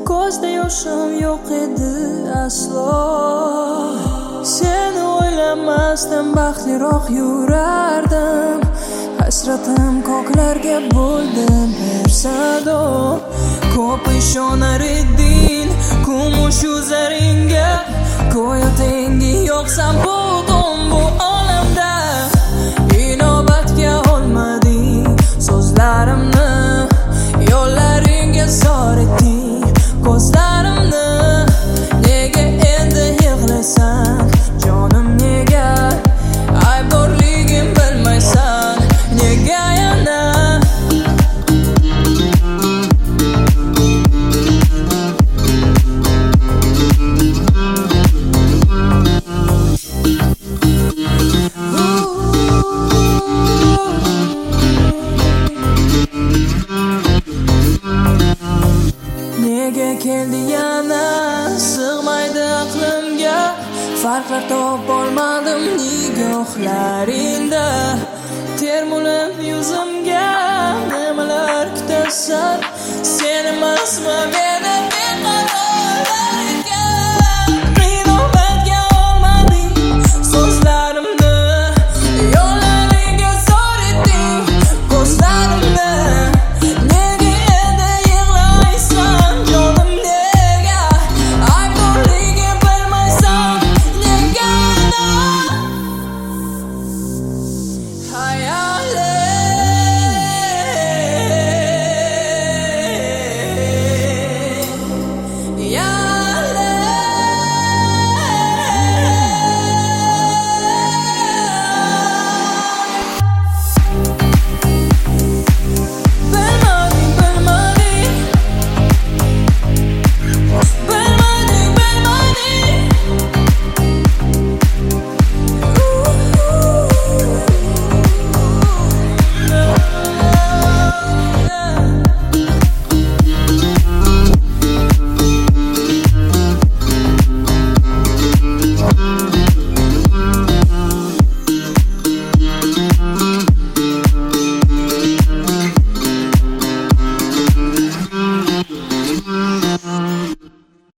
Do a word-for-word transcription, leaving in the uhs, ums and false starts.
ko'zda yoshim yo'q edi aslo. Seni o'ylamasdan baxtliroq yurardim. Hasratim ko'klarga bo'ldim bir sado. Ko'p ishonar eding kumush yuzaringga, go'yo tengi yo'qsan bugun bu olamda. Inobatga olmading so'zlarimni, yo'llaringga zor etding ko'zlarimni. Nega endi yig'laysan jonim, nega aybdorligim bilmaysan, nega yana nega keldi yana, sig'maydi aqlimga. Farqlar topolmadim nigohlaringda. Termulib yuzimga nimalar kutasan, sen emasmi